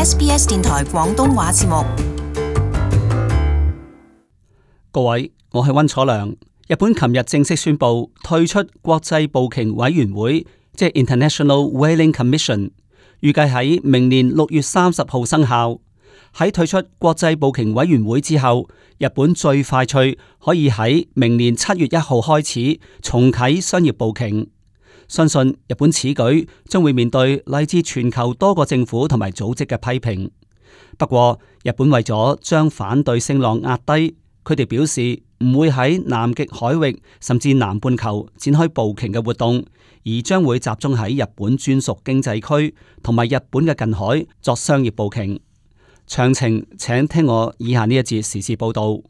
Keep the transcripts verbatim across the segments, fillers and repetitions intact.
S B S 電台廣東話節目。 各位，我係溫楚良。日本琴日正式宣布退出國際捕鯨委員會，即係 International Whaling Commission，預計喺明年六月三十號生效。喺退出國際捕鯨委員會之後，日本最快脆可以喺明年七月一號開始重啟商業捕鯨。相信日本此舉將會面對嚟自全球多個政府同埋組織嘅批評。不過，日本為咗將反對聲浪壓低，佢哋表示唔會喺南極海域甚至南半球展開捕鯨嘅活動，而將會集中喺日本專屬經濟區同埋日本嘅近海作商業捕鯨。詳情請聽我以下呢一節時事報道。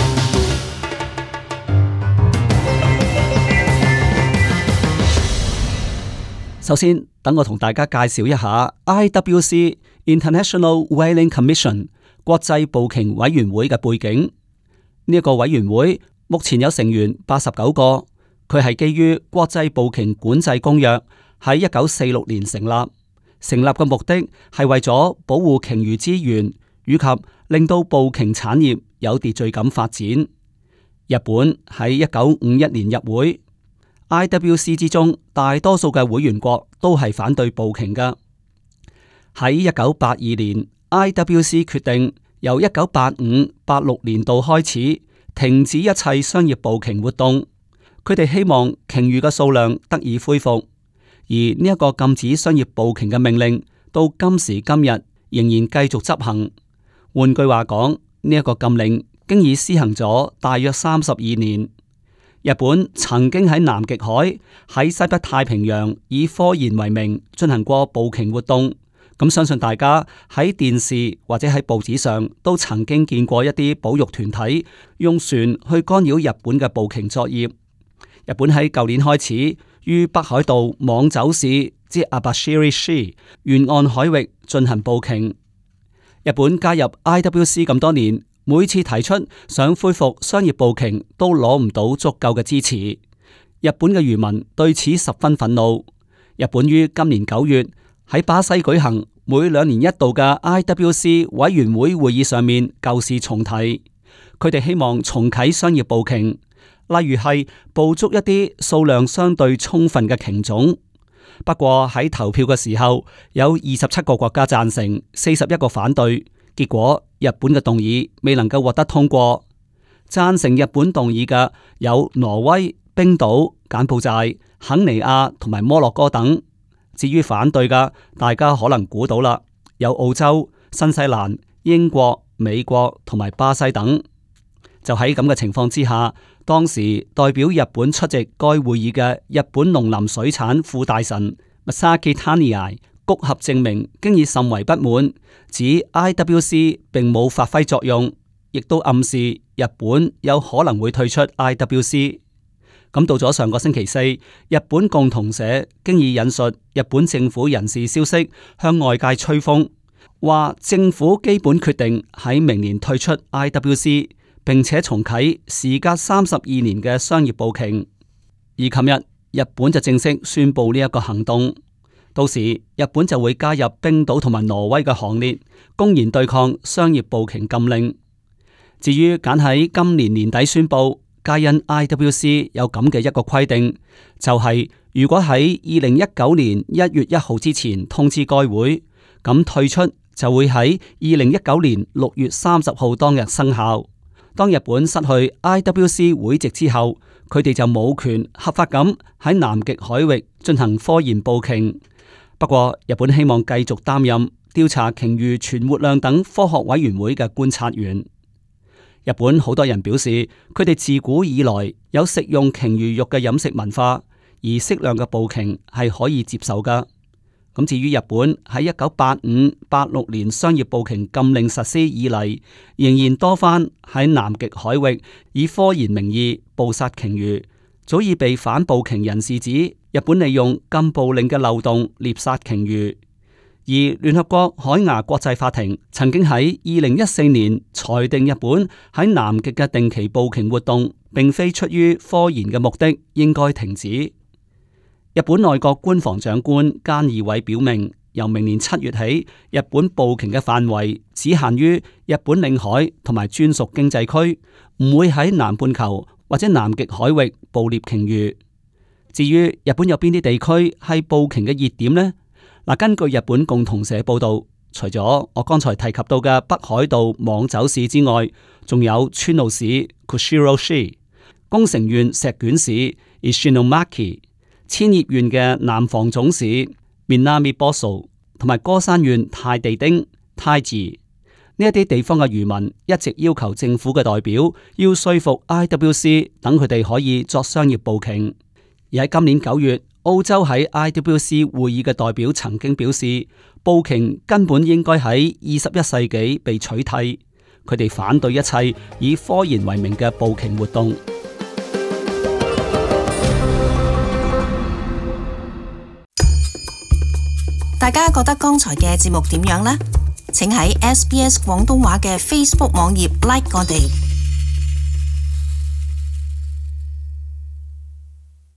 首先，等我同大家介紹一下 I W C International Whaling Commission 國際捕鯨委員會嘅背景。呢一個委員會目前有成員八十九個，佢係基於國際捕鯨管制公約喺一九四六年成立。成立嘅目的係為咗保護鯨魚資源，以及令到捕鯨產業有秩序咁發展。日本喺一九五一年入會。I W C 之中，大多數嘅會員國都係反對捕鯨嘅。喺一九八二年 ，I W C 決定由一九八五、八六年度開始停止一切商業捕鯨活動。佢哋希望鯨魚嘅數量得以恢復，而呢一個禁止商業捕鯨嘅命令到今時今日仍然繼續執行。換句話講，呢一個禁令經已施行咗大約三十二年。日本曾經喺南極海、喺西北太平洋以科研為名進行過捕鯨活動，咁相信大家喺電視或者喺報紙上都曾經見過一啲保育團體用船去干擾日本嘅捕鯨作業。日本喺舊年開始於北海道網走市即 Abashiri Sea 沿岸海域進行捕鯨。日本加入 I W C 咁多年，每次提出想恢復商業捕鯨都攞唔到足夠嘅支持，日本嘅漁民對此十分憤怒。日本於今年九月喺巴西舉行每兩年一度嘅 I W C 委員會會議上面舊事重提，佢哋希望重啟商業捕鯨，例如係捕捉一啲數量相對充分嘅鯨種。不過喺投票嘅時候，有二十七個國家贊成，四十一個反對。結果日本嘅動議未能夠獲得通過。贊成日本動議嘅有挪威、冰島、柬埔寨、肯尼亞同埋摩洛哥等。至於反對嘅，大家可能估到啦，有澳洲、新西蘭、英國、美國同埋巴西等。就喺咁嘅情況之下，當時代表日本出席該會議嘅日本農林水產副大臣 Masaki Taniai複合證明經已甚為不滿，指 I W C 並冇發揮作用，亦都暗示日本有可能會退出 I W C。咁到咗上個星期四，日本共同社經已引述日本政府人士消息，向外界吹風，話政府基本決定喺明年退出 I W C， 並且重啟時隔三十二年嘅商業捕鯨。而琴日日本就正式宣布呢一個行動。到時日本就會加入冰島同埋挪威嘅行列，公然對抗商業捕鯨禁令。至於揀喺今年年底宣布，皆因 I W C 有咁嘅一個規定，就係、是、如果喺二零一九年一月一號之前通知該會，咁退出就會喺二零一九年六月三十號當日生效。當日本失去 I W C 會籍之後，佢哋就冇權合法咁喺南極海域進行科研捕鯨。不過，日本希望繼續擔任調查鯨魚存活量等科學委員會嘅觀察員。日本好多人表示，佢哋自古以來有食用鯨魚肉嘅飲食文化，而適量嘅捕鯨係可以接受噶。咁至於日本喺一九八五、八六年商業捕鯨禁令實施以嚟，仍然多番喺南極海域以科研名義捕殺鯨魚，早已被反捕鯨人士指日本利用禁捕令嘅漏洞獵殺鯨魚。而聯合國海牙國際法庭曾經喺二零一四年裁定日本喺南極嘅定期捕鯨活動並非出於科研嘅目的，應該停止。日本內閣官房長官菅義偉表明， 由明年七月起，日本捕鯨嘅範圍只限於日本領海同埋專屬經濟區，唔會喺南半球或者南極海域捕獵鯨魚。至於日本有邊啲地區係捕鯨嘅熱點呢？嗱，根據日本共同社報道，除咗我剛才提及到嘅北海道網走市之外，仲有川路市 Kushiro-shi、宮城縣石卷市 Ishinomaki、千葉縣嘅南房總市 Minami-Boso 同埋歌山縣太地町 Taiji。呢一啲地方嘅漁民一直要求政府嘅代表要說服 I W C 等佢哋可以作商業捕鯨。而喺今年九月，澳洲喺 I W C 會議嘅代表曾經表示，捕鯨根本應該喺二十一世紀被取締。佢哋反對一切以科研為名嘅捕鯨活動。 大家覺得剛才嘅節目點樣呢？請喺 S B S 廣東話嘅 Facebook 網頁 like 我哋。